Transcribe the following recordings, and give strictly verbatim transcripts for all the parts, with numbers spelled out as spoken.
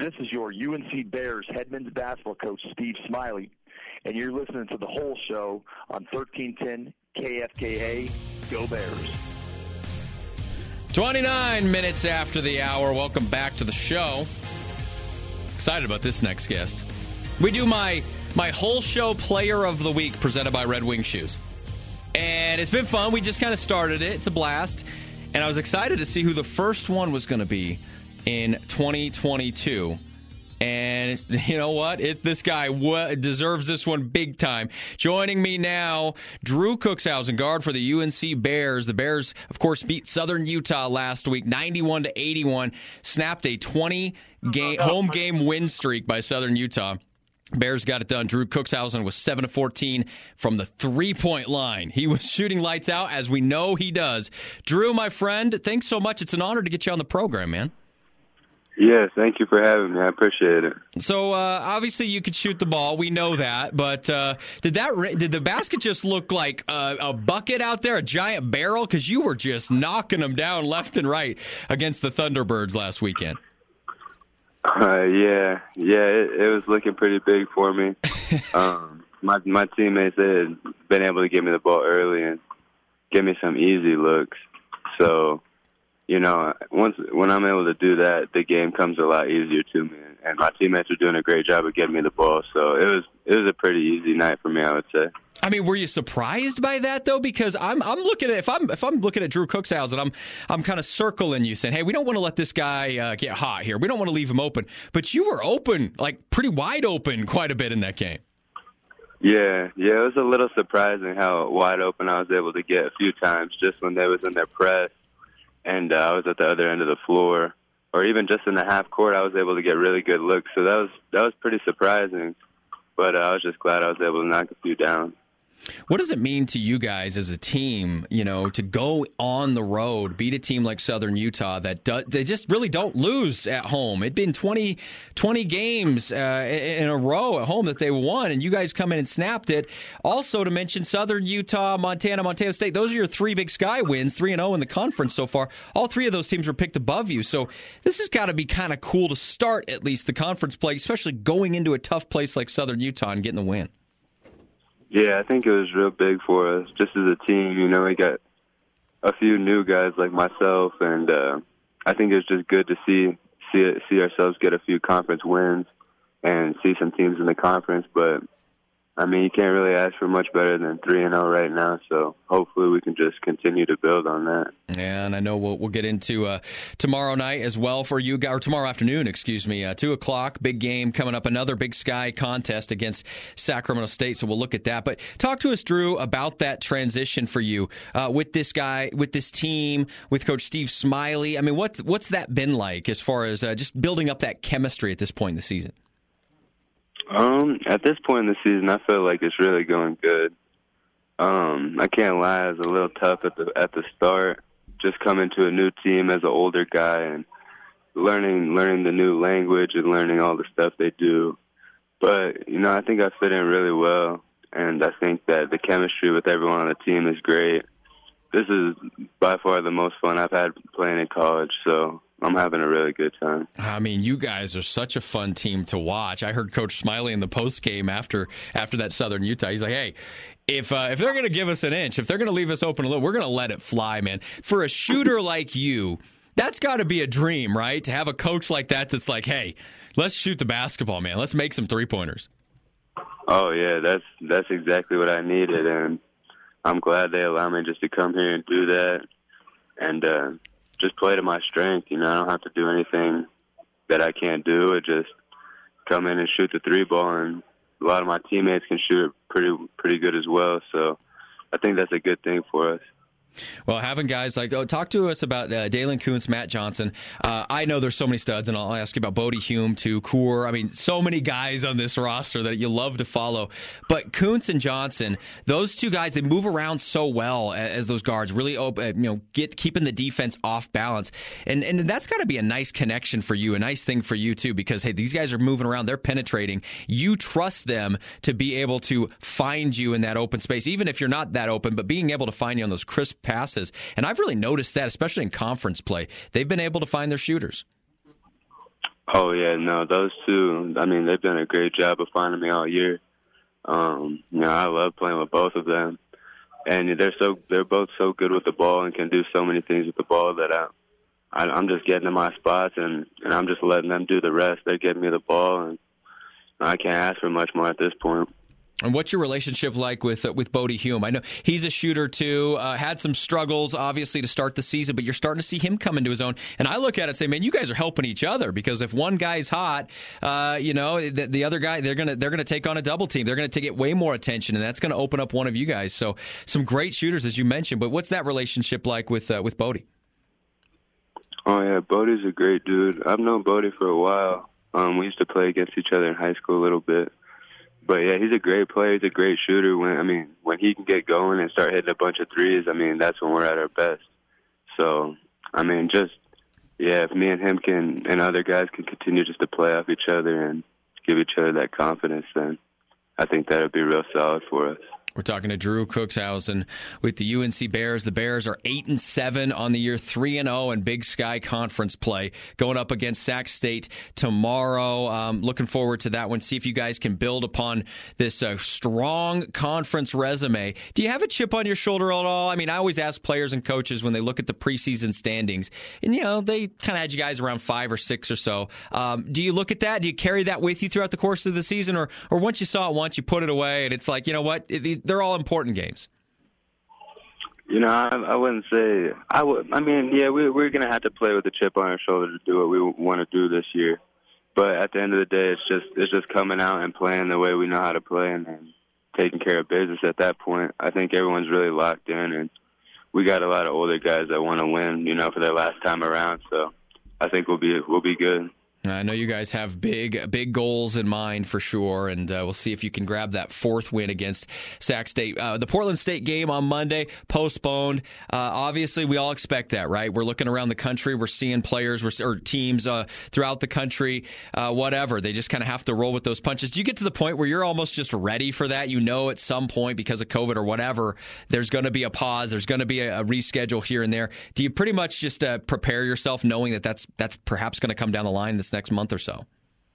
This is your U N C Bears head men's basketball coach, Steve Smiley, and you're listening to The Whole Show on thirteen ten K F K A. Go Bears. twenty-nine minutes after the hour. Welcome back to the show. Excited about this next guest. We do my my Whole Show Player of the Week presented by Red Wing Shoes. And it's been fun. We just kind of started it. It's a blast. And I was excited to see who the first one was going to be in twenty twenty-two. And you know what? It, this guy w- deserves this one big time. Joining me now, Drew Cookshausen, guard for the U N C Bears. The Bears, of course, beat Southern Utah last week, ninety-one to eighty-one. Snapped a twenty game home game win streak by Southern Utah. Bears got it done. Drew Cookshausen was seven of fourteen from the three-point line. He was shooting lights out, as we know he does. Drew, my friend, thanks so much. It's an honor to get you on the program, man. Yes, thank you for having me. I appreciate it. So, uh, obviously, you could shoot the ball. We know that. But uh, did that did the basket just look like a, a bucket out there, a giant barrel? Because you were just knocking them down left and right against the Thunderbirds last weekend. Uh, yeah, yeah, it, it was looking pretty big for me. um, my my teammates, they had been able to give me the ball early and give me some easy looks. So, you know, once when I'm able to do that, the game comes a lot easier to me. And my teammates are doing a great job of getting me the ball. So it was it was a pretty easy night for me, I would say. I mean, were you surprised by that though? Because I'm I'm looking at if I'm if I'm looking at Drew Cookshausen, I'm I'm kind of circling you, saying, hey, we don't want to let this guy uh, get hot here. We don't want to leave him open. But you were open, like pretty wide open, quite a bit in that game. Yeah, yeah, it was a little surprising how wide open I was able to get a few times just when they was in their press, and uh, I was at the other end of the floor, or even just in the half court, I was able to get really good looks. So that was that was pretty surprising. But uh, I was just glad I was able to knock a few down. What does it mean to you guys as a team, you know, to go on the road, beat a team like Southern Utah that do, they just really don't lose at home? It'd been twenty, twenty games uh, in a row at home that they won, and you guys come in and snapped it. Also to mention Southern Utah, Montana, Montana State, those are your three Big Sky wins, three and oh in the conference so far. All three of those teams were picked above you. So this has got to be kind of cool to start at least the conference play, especially going into a tough place like Southern Utah and getting the win. Yeah, I think it was real big for us. Just as a team, you know, we got a few new guys like myself, and uh, I think it's just good to see see see ourselves get a few conference wins and see some teams in the conference. But I mean, you can't really ask for much better than three and zero right now. So hopefully, we can just continue to build on that. And I know we'll we'll get into uh, tomorrow night as well for you guys, or tomorrow afternoon, excuse me, uh, two o'clock, big game coming up. Another Big Sky contest against Sacramento State. So we'll look at that. But talk to us, Drew, about that transition for you uh, with this guy, with this team, with Coach Steve Smiley. I mean, what what's that been like as far as uh, just building up that chemistry at this point in the season? Um, at this point in the season, I feel like it's really going good. Um, I can't lie, it was a little tough at the at the start, just coming to a new team as an older guy and learning learning the new language and learning all the stuff they do. But, you know, I think I fit in really well, and I think that the chemistry with everyone on the team is great. This is by far the most fun I've had playing in college, so I'm having a really good time. I mean, you guys are such a fun team to watch. I heard Coach Smiley in the post game after after that Southern Utah. He's like, "Hey, if uh, if they're going to give us an inch, if they're going to leave us open a little, we're going to let it fly, man." For a shooter like you, that's got to be a dream, right? To have a coach like that that's like, "Hey, let's shoot the basketball, man. Let's make some three pointers." Oh yeah, that's that's exactly what I needed, and I'm glad they allow me just to come here and do that, and. uh just play to my strength. You know, I don't have to do anything that I can't do. It just come in and shoot the three ball, and a lot of my teammates can shoot it pretty pretty good as well. So I think that's a good thing for us. Well, having guys like, oh, talk to us about uh, Dalen Kuntz, Matt Johnson. Uh, I know there's so many studs, and I'll ask you about Bodie Hume, too, Coor. I mean, so many guys on this roster that you love to follow. But Kuntz and Johnson, those two guys, they move around so well as, as those guards, really open, you know, get keeping the defense off balance. And and that's got to be a nice connection for you, a nice thing for you, too, because, hey, these guys are moving around. They're penetrating. You trust them to be able to find you in that open space, even if you're not that open, but being able to find you on those crisp passes. And I've really noticed that, especially in conference play. They've been able to find their shooters. Oh, yeah, no, those two, I mean, they've done a great job of finding me all year. Um, you know, I love playing with both of them. And they're so they're both so good with the ball and can do so many things with the ball that I, I, I'm just getting in my spots, and, and I'm just letting them do the rest. They're getting me the ball, and I can't ask for much more at this point. And what's your relationship like with uh, with Bodie Hume? I know he's a shooter too. Uh, had some struggles, obviously, to start the season, but you're starting to see him come into his own. And I look at it and say, man, you guys are helping each other, because if one guy's hot, uh, you know, the, the other guy, they're gonna they're gonna take on a double team. They're gonna get way more attention, and that's gonna open up one of you guys. So some great shooters, as you mentioned. But what's that relationship like with uh, with Bodie? Oh yeah, Bodie's a great dude. I've known Bodie for a while. Um, we used to play against each other in high school a little bit. But, yeah, he's a great player. He's a great shooter. When I mean, when he can get going and start hitting a bunch of threes, I mean, that's when we're at our best. So, I mean, just, yeah, if me and him can and other guys can continue just to play off each other and give each other that confidence, then I think that would be real solid for us. We're talking to Drew Cookshausen with the U N C Bears. The Bears are eight and seven on the year, three and zero in Big Sky Conference play, going up against Sac State tomorrow. Um, looking forward to that one. See if you guys can build upon this uh, strong conference resume. Do you have a chip on your shoulder at all? I mean, I always ask players and coaches when they look at the preseason standings, and you know they kind of had you guys around five or six or so. Um, do you look at that? Do you carry that with you throughout the course of the season, or or once you saw it once, you put it away, and it's like, you know what? It, they're all important games. You know, I, I wouldn't say I would. I mean, yeah, we, we're going to have to play with a chip on our shoulder to do what we want to do this year. But at the end of the day, it's just it's just coming out and playing the way we know how to play, and, and taking care of business. At that point, I think everyone's really locked in, and we got a lot of older guys that want to win, you know, for their last time around. So I think we'll be we'll be good. I know you guys have big, big goals in mind for sure, and uh, we'll see if you can grab that fourth win against Sac State. Uh, the Portland State game on Monday, postponed. Uh, obviously, we all expect that, right? We're looking around the country. We're seeing players or teams uh, throughout the country, uh, whatever. They just kind of have to roll with those punches. Do you get to the point where you're almost just ready for that? You know at some point, because of COVID or whatever, there's going to be a pause. There's going to be a, a reschedule here and there. Do you pretty much just uh, prepare yourself knowing that that's, that's perhaps going to come down the line this next month or so?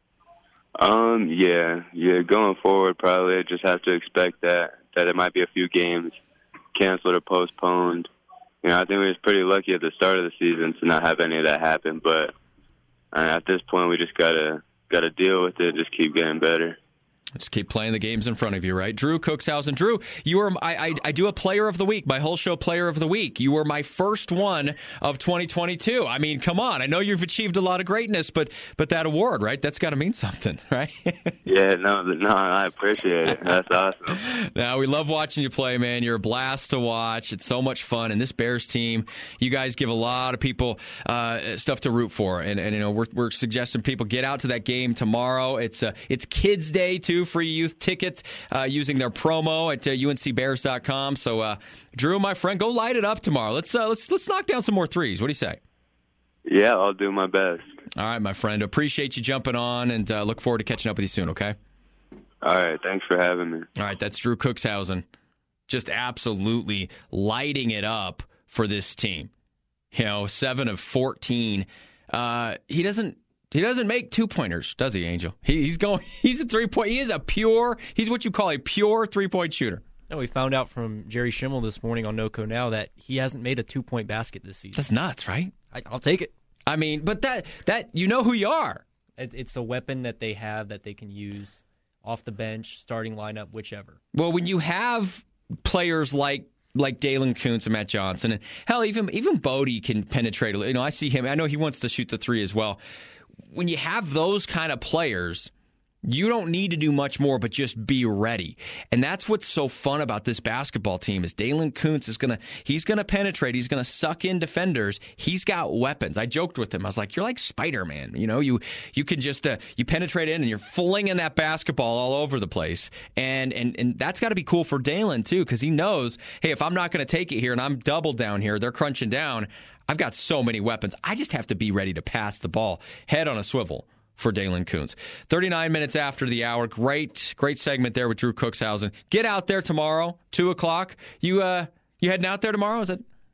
Um, yeah, yeah. Going forward, probably I just have to expect that that there might be a few games canceled or postponed. You know, I think we was pretty lucky at the start of the season to not have any of that happen. But uh, at this point, we just gotta gotta deal with it. Just keep getting better. Just keep playing the games in front of you, right? Drew Cookshausen. Drew, you were I, I I do a player of the week, my whole show player of the week. You were my first one of twenty twenty-two. I mean, come on. I know you've achieved a lot of greatness, but but that award, right? That's got to mean something, right? Yeah, no, no, I appreciate it. That's awesome. Now, we love watching you play, man. You're a blast to watch. It's so much fun. And this Bears team, you guys give a lot of people uh, stuff to root for. And, and you know, we're we're suggesting people get out to that game tomorrow. It's uh, it's Kids Day too. Free youth tickets uh, using their promo at uh, U N C Bears dot com. So, uh, Drew, my friend, go light it up tomorrow. Let's uh, let's let's knock down some more threes. What do you say? Yeah, I'll do my best. All right, my friend. Appreciate you jumping on, and uh, look forward to catching up with you soon. Okay. All right. Thanks for having me. All right, that's Drew Cookshausen, just absolutely lighting it up for this team. You know, seven of fourteen. Uh, he doesn't. He doesn't make two-pointers, does he, Angel? He, he's going. He's a three-point. He is a pure. He's what you call a pure three-point shooter. No, we found out from Jerry Schimmel this morning on NoCo Now that he hasn't made a two-point basket this season. That's nuts, right? I, I'll take it. I mean, but that that you know who you are. It, it's a weapon that they have that they can use off the bench, starting lineup, whichever. Well, when you have players like. like Dalen Kuntz and Matt Johnson, and hell, even even Bodie can penetrate. You know, I see him. I know he wants to shoot the three as well. When you have those kind of players, you don't need to do much more but just be ready. And that's what's so fun about this basketball team is Dalen Kuntz is going to he's going to penetrate, he's going to suck in defenders. He's got weapons. I joked with him. I was like, "You're like Spider-Man. You know, you you can just uh, you penetrate in and you're flinging that basketball all over the place." And and and that's got to be cool for Dalen too, cuz he knows, "Hey, if I'm not going to take it here and I'm doubled down here, they're crunching down. I've got so many weapons. I just have to be ready to pass the ball head on a swivel." For Dalen Kuntz. thirty-nine minutes after the hour. Great, great segment there with Drew Cookshausen. Get out there tomorrow, two o'clock. You uh, you heading out there tomorrow? Is it?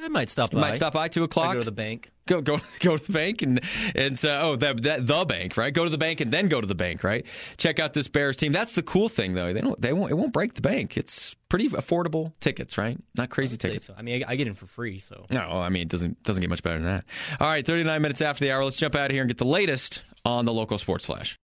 I might stop by. You might stop by two o'clock. I go to the bank. Go go go to the bank and and uh, oh that, that the bank, right? Go to the bank and then go to the bank, right? Check out this Bears team. That's the cool thing, though. They don't they won't it won't break the bank. It's pretty affordable tickets, right? Not crazy tickets. So. I mean, I, I get in for free, so no. I mean, it doesn't doesn't get much better than that. All right, thirty-nine minutes after the hour. Let's jump out of here and get the latest on the local sports flash.